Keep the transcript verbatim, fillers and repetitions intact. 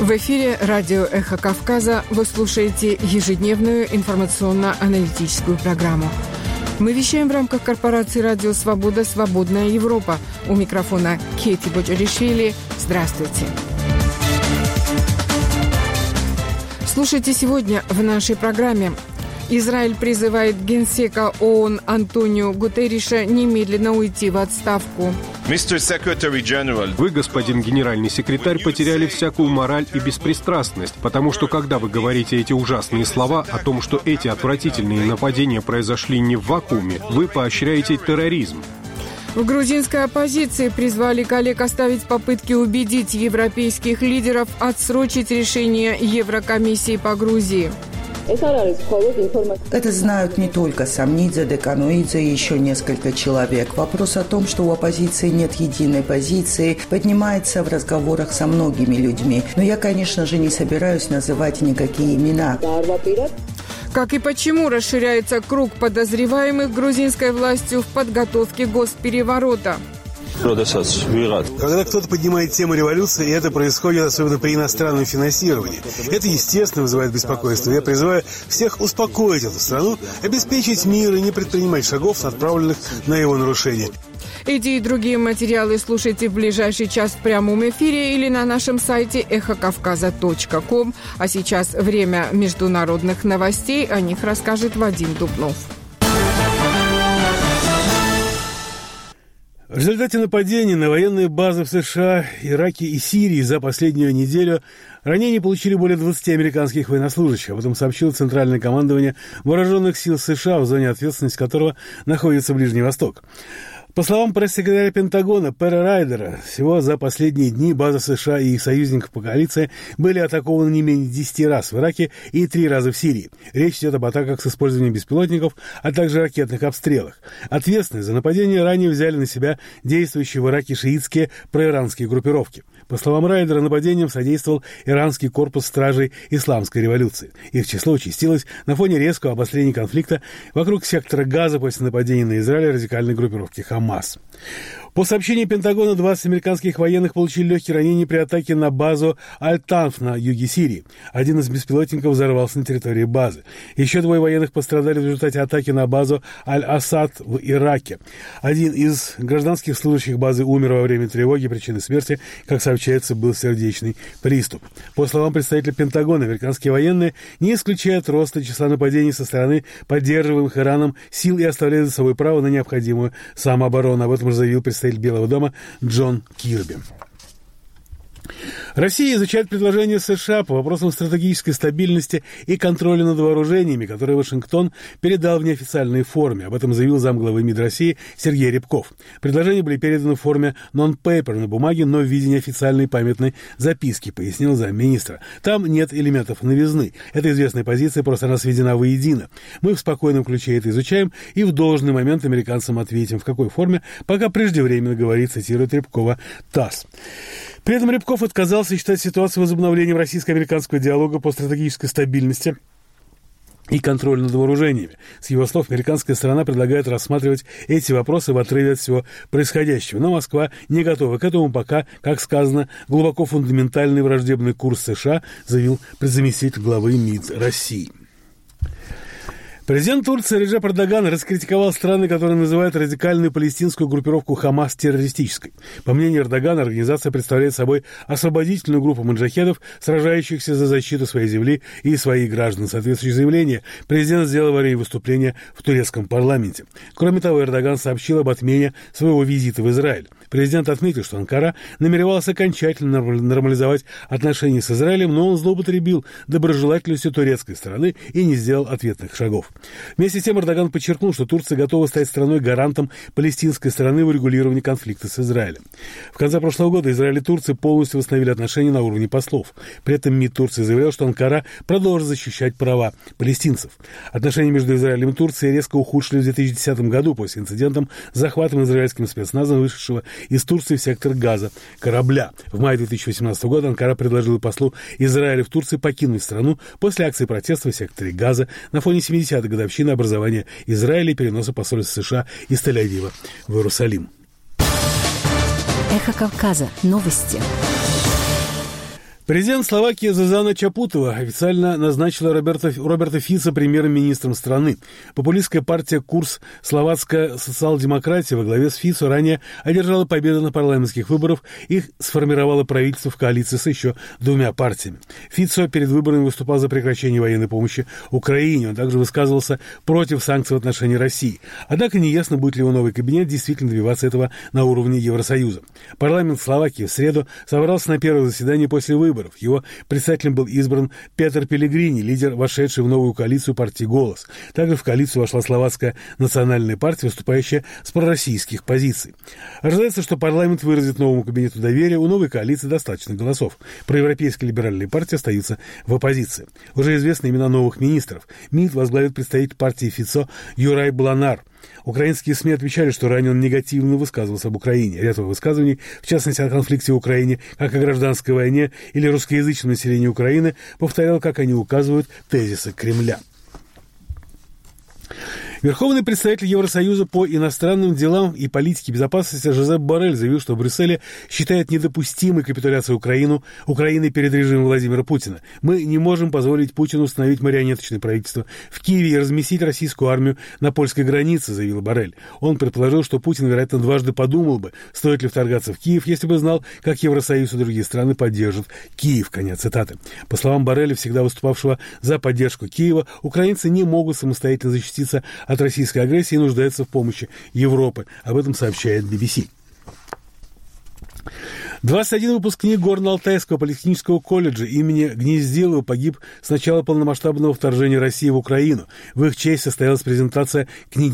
В эфире радио «Эхо Кавказа» вы слушаете ежедневную информационно-аналитическую программу. Мы вещаем в рамках корпорации «Радио Свобода. Свободная Европа». У микрофона Кети Боджаришвили. Здравствуйте. Слушайте сегодня в нашей программе. Израиль призывает генсека ООН Антонио Гутерриша немедленно уйти в отставку. Вы, господин генеральный секретарь, потеряли всякую мораль и беспристрастность, потому что, когда вы говорите эти ужасные слова о том, что эти отвратительные нападения произошли не в вакууме, вы поощряете терроризм. В грузинской оппозиции призвали коллег оставить попытки убедить европейских лидеров отсрочить решение Еврокомиссии по Грузии. Это знают не только Самнидзе, Декануидзе и еще несколько человек. Вопрос о том, что у оппозиции нет единой позиции, поднимается в разговорах со многими людьми. Но я, конечно же, не собираюсь называть никакие имена. Как и почему расширяется круг подозреваемых грузинской властью в подготовке госпереворота? Когда кто-то поднимает тему революции, и это происходит особенно при иностранном финансировании, это, естественно, вызывает беспокойство. Я призываю всех успокоить эту страну, обеспечить мир и не предпринимать шагов, направленных на его нарушение. Эти и другие материалы слушайте в ближайший час в прямом эфире или на нашем сайте эхо кавказа точка ком. А сейчас время международных новостей. О них расскажет Вадим Дубнов. В результате нападений на военные базы в США, Ираке и Сирии за последнюю неделю ранения получили более двадцати американских военнослужащих. Об этом сообщило Центральное командование Вооруженных сил США, в зоне ответственности которого находится Ближний Восток. По словам пресс-секретаря Пентагона Перри Райдера, всего за последние дни базы США и их союзников по коалиции были атакованы не менее десяти раз в Ираке и три раза в Сирии. Речь идет об атаках с использованием беспилотников, а также ракетных обстрелах. Ответственность за нападение ранее взяли на себя действующие в Ираке шиитские проиранские группировки. По словам Райдера, нападением содействовал иранский корпус стражей исламской революции. Их число участилось на фоне резкого обострения конфликта вокруг сектора Газа после нападения на Израиль радикальной группировки «Хамас». По сообщению Пентагона, двадцать американских военных получили легкие ранения при атаке на базу Аль-Танф на юге Сирии. Один из беспилотников взорвался на территории базы. Еще двое военных пострадали в результате атаки на базу Аль-Асад в Ираке. Один из гражданских служащих базы умер во время тревоги. Причиной смерти, как сообщается, был сердечный приступ. По словам представителя Пентагона, американские военные не исключают роста числа нападений со стороны поддерживаемых Ираном сил и оставляют за собой право на необходимую самооборону. Об этом же заявил представитель Белого дома Джон Кирби. Россия изучает предложения США по вопросам стратегической стабильности и контроля над вооружениями, которые Вашингтон передал в неофициальной форме. Об этом заявил замглавы МИД России Сергей Рябков. Предложения были переданы в форме non-paper на бумаге, но в виде неофициальной памятной записки, пояснил замминистра. Там нет элементов новизны. Это известная позиция, просто она сведена воедино. Мы в спокойном ключе это изучаем и в должный момент американцам ответим, в какой форме, пока преждевременно говорит, цитирует Рябкова ТАСС. При этом Рябков отказался считать ситуацию возобновлением российско-американского диалога по стратегической стабильности и контроль над вооружениями. С его слов, американская сторона предлагает рассматривать эти вопросы в отрыве от всего происходящего. Но Москва не готова к этому, пока, как сказано, глубоко фундаментальный враждебный курс США, заявил предзаместитель главы МИД России. Президент Турции Реджеп Эрдоган раскритиковал страны, которые называют радикальную палестинскую группировку «Хамас» террористической. По мнению Эрдогана, организация представляет собой освободительную группу маджахедов, сражающихся за защиту своей земли и своих граждан. Соответствующее заявление президент сделал во время выступления в турецком парламенте. Кроме того, Эрдоган сообщил об отмене своего визита в Израиль. Президент отметил, что Анкара намеревалась окончательно нормализовать отношения с Израилем, но он злоупотребил доброжелательностью турецкой стороны и не сделал ответных шагов. Вместе с тем Эрдоган подчеркнул, что Турция готова стать страной-гарантом палестинской стороны в урегулировании конфликта с Израилем. В конце прошлого года Израиль и Турция полностью восстановили отношения на уровне послов. При этом МИД Турции заявлял, что Анкара продолжит защищать права палестинцев. Отношения между Израилем и Турцией резко ухудшились в две тысячи десятом году после инцидента с захватом израильским спецназом вышедшего из Турции в сектор Газа корабля. В мае две тысячи восемнадцатого года Анкара предложила послу Израиля в Турции покинуть страну после акции протеста в секторе Газа на фоне семидесятой годовщины образования Израиля и переноса посольства США из Тель-Авива в Иерусалим. Эхо Кавказа. Новости. Президент Словакии Зузана Чапутова официально назначила Роберта, Роберта Фица премьер-министром страны. Популистская партия «Курс», словацкая социал-демократия во главе с Фицо ранее одержала победу на парламентских выборах и сформировала правительство в коалиции с еще двумя партиями. Фицо перед выборами выступал за прекращение военной помощи Украине. Он также высказывался против санкций в отношении России. Однако неясно, будет ли его новый кабинет действительно добиваться этого на уровне Евросоюза. Парламент Словакии в среду собрался на первое заседание после выборов. Его председателем был избран Петер Пелегрини, лидер, вошедший в новую коалицию партии «Голос». Также в коалицию вошла словацкая национальная партия, выступающая с пророссийских позиций. Ожидается, что парламент выразит новому кабинету доверие. У новой коалиции достаточно голосов. Проевропейская либеральная партия остаются в оппозиции. Уже известны имена новых министров. МИД возглавит представитель партии Фицо Юрай Бланар. Украинские СМИ отвечали, что ранее он негативно высказывался об Украине. Ряд его высказываний, в частности о конфликте в Украине, как о гражданской войне или русскоязычном населении Украины, повторял, как они указывают, тезисы Кремля. Верховный представитель Евросоюза по иностранным делам и политике безопасности Жозеп Боррель заявил, что в Брюсселе считает недопустимой капитуляцию Украину, Украины перед режимом Владимира Путина. Мы не можем позволить Путину установить марионеточное правительство в Киеве и разместить российскую армию на польской границе, заявил Боррель. Он предположил, что Путин, вероятно, дважды подумал бы, стоит ли вторгаться в Киев, если бы знал, как Евросоюз и другие страны поддержат Киев. Конец цитаты. По словам Борреля, всегда выступавшего за поддержку Киева, украинцы не могут самостоятельно защититься от российской агрессии и нуждается в помощи Европы. Об этом сообщает би би си. двадцать один выпускник Горно-Алтайского политехнического колледжа имени Гнездилова погиб с начала полномасштабного вторжения России в Украину. В их честь состоялась презентация книги